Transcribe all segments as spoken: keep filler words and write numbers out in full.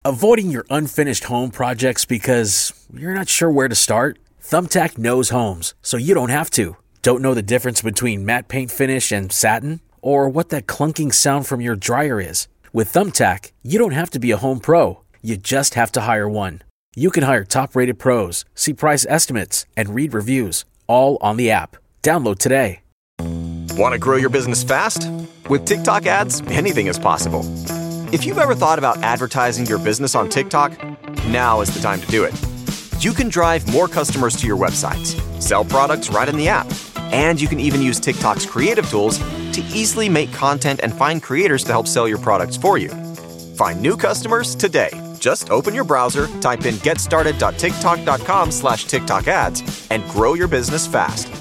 Avoiding your unfinished home projects because you're not sure where to start? Thumbtack knows homes, so you don't have to. Don't know the difference between matte paint finish and satin? Or what that clunking sound from your dryer is? With Thumbtack, you don't have to be a home pro. You just have to hire one. You can hire top-rated pros, see price estimates, and read reviews, all on the app. Download today. Want to grow your business fast? With TikTok ads, anything is possible. If you've ever thought about advertising your business on TikTok, now is the time to do it. You can drive more customers to your websites, sell products right in the app, and you can even use TikTok's creative tools to easily make content and find creators to help sell your products for you. Find new customers today. Just open your browser, type in getstarted.tiktok.com slash TikTok ads, and grow your business fast.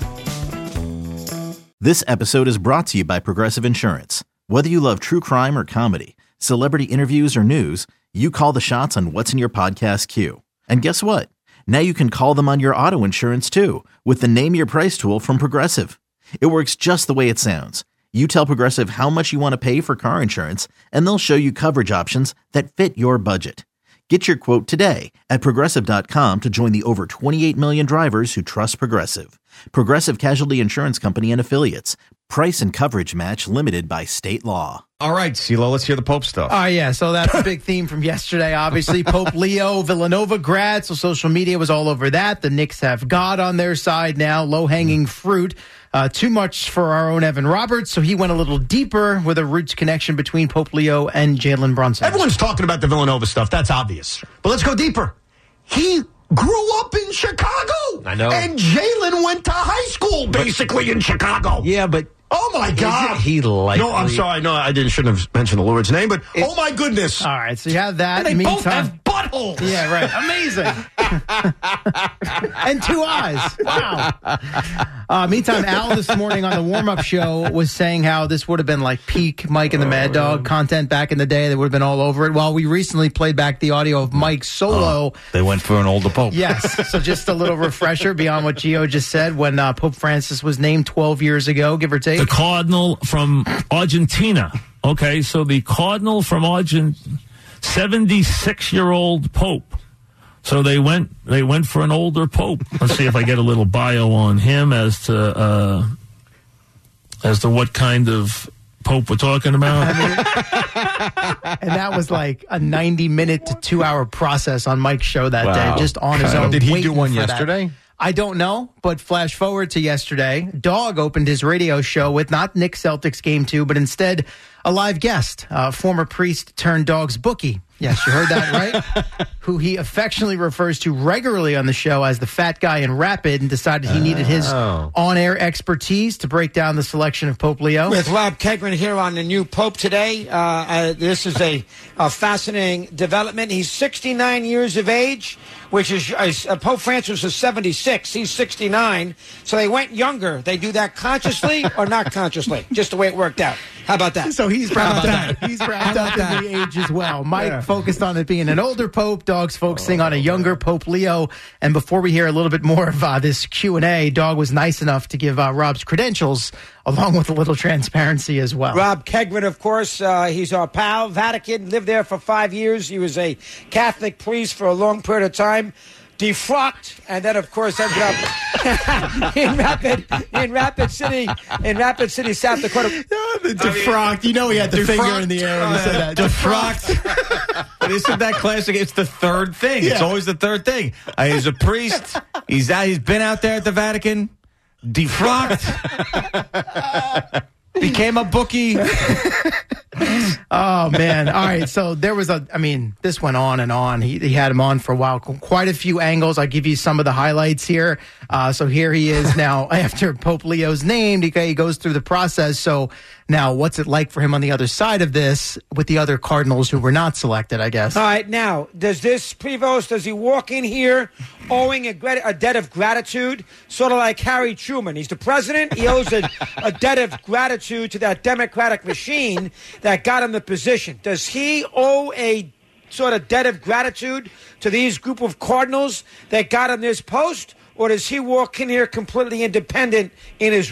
This episode is brought to you by Progressive Insurance. Whether you love true crime or comedy, celebrity interviews or news, you call the shots on what's in your podcast queue. And guess what? Now you can call them on your auto insurance too with the Name Your Price tool from Progressive. It works just the way it sounds. You tell Progressive how much you want to pay for car insurance, and they'll show you coverage options that fit your budget. Get your quote today at Progressive dot com to join the over twenty-eight million drivers who trust Progressive. Progressive Casualty Insurance Company and Affiliates. Price and coverage match limited by state law. All right, CeeLo, let's hear the Pope stuff. Oh, yeah, so that's a big theme from yesterday, obviously. Pope Leo, Villanova grad, so social media was all over that. The Knicks have God on their side now, low-hanging fruit. Uh, too much for our own Evan Roberts, so he went a little deeper with a roots connection between Pope Leo and Jalen Brunson. Everyone's talking about the Villanova stuff. That's obvious. But let's go deeper. He grew up in Chicago. I know. And Jalen went to high school, basically, but, in Chicago. Yeah, but... Oh, my God. Isn't he likely? No, I'm sorry. No, I didn't. Shouldn't have mentioned the Lord's name, but it, oh, my goodness. All right, so you have that. And they Meantime, both have buttholes. Yeah, right. Amazing. And two eyes. Wow. Uh, meantime, Al this morning on the warm-up show was saying how this would have been like peak Mike and the Mad Dog content back in the day. They would have been all over it. While we recently played back the audio of Mike solo. Oh, they went for an older Pope. Yes. So just a little refresher beyond what Gio just said when uh, Pope Francis was named twelve years ago, give or take. The Cardinal from Argentina. Okay, so the Cardinal from Argentina, seventy-six-year-old Pope. So they went they went for an older Pope. Let's see if I get a little bio on him as to uh, as to what kind of Pope we're talking about. I mean, and that was like a ninety-minute to two-hour process on Mike's show that Wow. day, just on his own. Did he do waiting one for that. yesterday? I don't know, but flash forward to yesterday. Dog opened his radio show with not Nick Celtics game two, but instead a live guest, uh, former priest turned Dog's bookie. Yes, you heard that right. Who he affectionately refers to regularly on the show as the fat guy in Rapid, and decided he needed his Oh. on-air expertise to break down the selection of Pope Leo. With Rob Kegman here on the new Pope today. Uh, uh, this is a, a fascinating development. He's sixty-nine years of age, which is uh, Pope Francis is seventy-six. He's sixty-nine. So they went younger. They do that consciously or not consciously? Just the way it worked out. How about that? So he's wrapped up. He's wrapped up in the age as well. Mike yeah. focused on it being an older Pope. Dog's focusing oh, on a younger Pope Leo. And before we hear a little bit more of uh, this Q and A, Dog was nice enough to give uh, Rob's credentials along with a little transparency as well. Rob Kegman, of course, uh, he's our pal. Vatican, lived there for five years. He was a Catholic priest for a long period of time. Defrocked, and then of course ended up in Rapid, in Rapid City, in Rapid City, South Dakota. Oh, the defrocked, you know he had the defrocked. Finger in the air when he said that. Defrocked. Isn't that classic? It's the third thing. Yeah. It's always the third thing. Uh, he's a priest. He's out. He's been out there at the Vatican. Defrocked. Became a bookie. Oh, man. All right. So there was a, I mean, this went on and on. He, he had him on for a while. Quite a few angles. I'll give you some of the highlights here. Uh, so here he is now after Pope Leo's named. He, he goes through the process. So now what's it like for him on the other side of this with the other cardinals who were not selected, I guess? All right. Now, does this, Prevost, does he walk in here owing a, a debt of gratitude, sort of like Harry Truman? He's the president. He owes a, a debt of gratitude to that Democratic machine that got him the position. Does he owe a sort of debt of gratitude to these group of cardinals that got him this post, or does he walk in here completely independent in his role?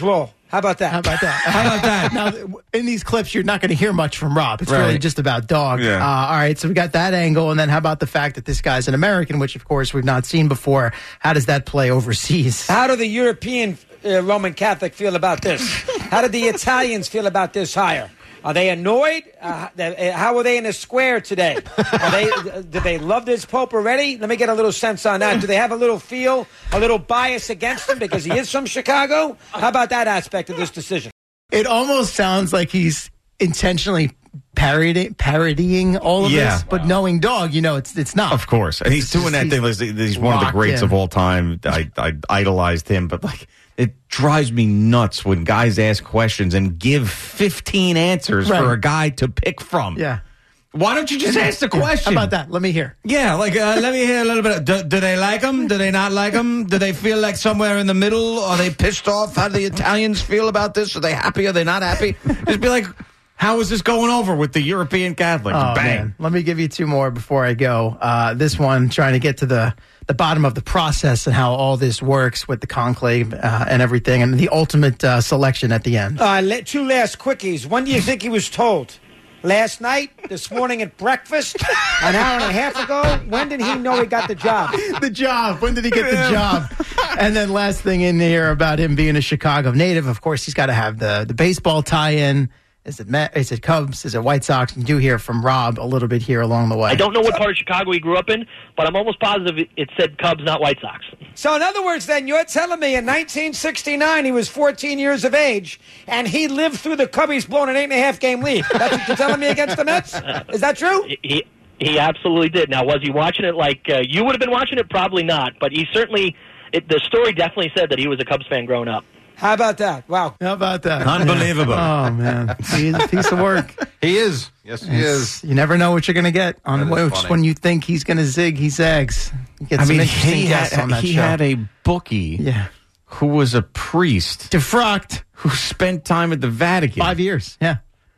How about that? How about that? How about that? Now, in these clips, you're not going to hear much from Rob. It's Right. really just about dog. Yeah. Uh, all right, so we got that angle. And then how about the fact that this guy's an American, which, of course, we've not seen before? How does that play overseas? How do the European uh, Roman Catholic feel about this? How do the Italians feel about this hire? Are they annoyed? Uh, they- how are they in the square today? Are they, uh, do they love this Pope already? Let me get a little sense on that. Do they have a little feel, a little bias against him because he is from Chicago? How about that aspect of this decision? It almost sounds like he's intentionally parody- parodying all of Yeah. this, but knowing dog, you know, it's it's not. Of course. And he's It's just- doing that he's thing. Listen, He's one of the locked greats in. of all time. I, I idolized him, but like, it drives me nuts when guys ask questions and give fifteen answers Right. for a guy to pick from. Yeah. Why don't you just ask the question? How about that? Let me hear. Yeah, like, uh, let me hear a little bit. Of, do, do they like him? Do they not like him? Do they feel like somewhere in the middle? Are they pissed off? How do the Italians feel about this? Are they happy? Are they not happy? Just be like, how is this going over with the European Catholics? Oh, Bang. man. Let me give you two more before I go. Uh, this one, trying to get to the, the bottom of the process and how all this works with the conclave uh, and everything, and the ultimate uh, selection at the end. Uh, le- two last quickies. When do you think he was told? Last night? This morning at breakfast? An hour and a half ago? When did he know he got the job? The job. When did he get the job? And then last thing in here about him being a Chicago native, of course, he's got to have the, the baseball tie-in. Is it Met, is it Cubs? Is it White Sox? You do hear from Rob a little bit here along the way. I don't know what part of Chicago he grew up in, but I'm almost positive it, it said Cubs, not White Sox. So in other words, then, you're telling me in nineteen sixty-nine he was fourteen years of age, and he lived through the Cubbies blowing an eight and a half game lead. That's what you're telling me against the Mets? Is that true? He he absolutely did. Now, was he watching it like uh, you would have been watching it? Probably not, but he certainly, it, the story definitely said that he was a Cubs fan growing up. How about that? Wow. How about that? Unbelievable. Oh, man. He's a piece of work. He is. Yes, he It's- is. You never know what you're going to get on That is which funny. when you think he's going to zig, he zags. You get I some mean, interesting he, guests had, on that he show. had a bookie yeah. who was a priest Defrocked. who spent time at the Vatican Five years. Yeah.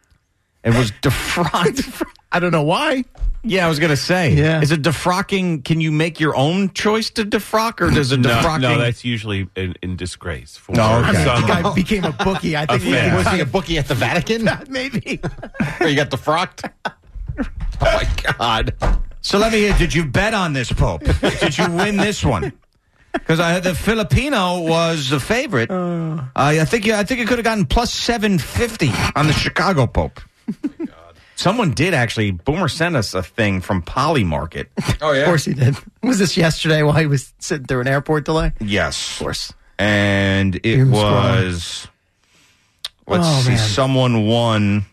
and was defrocked. I don't know why. Yeah, I was going to say. Yeah. Is it defrocking? Can you make your own choice to defrock, or does a No, defrocking? no, that's usually in, in disgrace. For No, okay. I mean, some- the guy became a bookie. I think he fan. Was he a bookie at the Vatican? maybe. Or you got defrocked? Oh, my God. So let me hear. Did you bet on this Pope? Did you win this one? Because I the Filipino was the favorite. Uh, I think you, I think it could have gotten plus seven fifty on the Chicago Pope. Someone did actually. Boomer sent us a thing from Poly Market. Oh, yeah. Of course he did. Was this yesterday while he was sitting through an airport delay? Yes, Of course. and it Doom was. Let's Oh, see. man. Someone won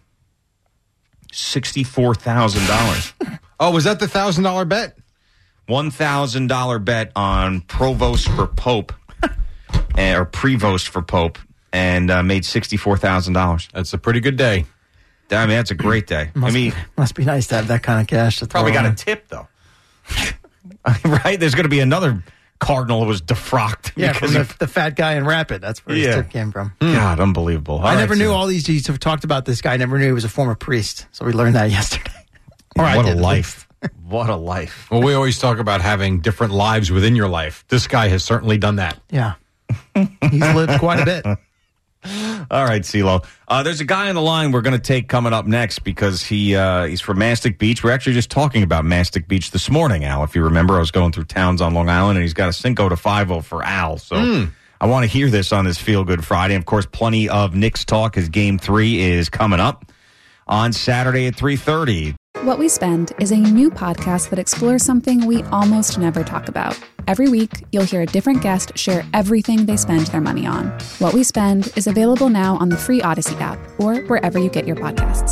sixty-four thousand dollars. Oh, was that the one thousand dollars bet? one thousand dollars bet on Provost for Pope, eh, or Prevost for Pope, and uh, made sixty-four thousand dollars. That's a pretty good day. I mean, that's a great day. Must, I mean, be, must be nice to have that kind of cash to throw probably got a around. tip, though. Right? There's going to be another cardinal who was defrocked. Yeah, because from of- the, the fat guy in Rapid. That's where his Yeah. tip came from. God, unbelievable. All I right, never knew so- all these. You have talked about this guy. I never knew he was a former priest. So we learned that yesterday. Or I What a did, at life. What a life. Well, we always talk about having different lives within your life. This guy has certainly done that. Yeah. He's lived quite a bit. All right, CeeLo. Uh, there's a guy on the line we're going to take coming up next because he uh, he's from Mastic Beach. We're actually just talking about Mastic Beach this morning, Al. If you remember, I was going through towns on Long Island, and he's got a Cinco de Five-O for Al. So Mm. I want to hear this on this Feel Good Friday. Of course, plenty of Knicks talk as Game three is coming up on Saturday at three thirty. What We Spend is a new podcast that explores something we almost never talk about. Every week, you'll hear a different guest share everything they spend their money on. What We Spend is available now on the free Odyssey app or wherever you get your podcasts.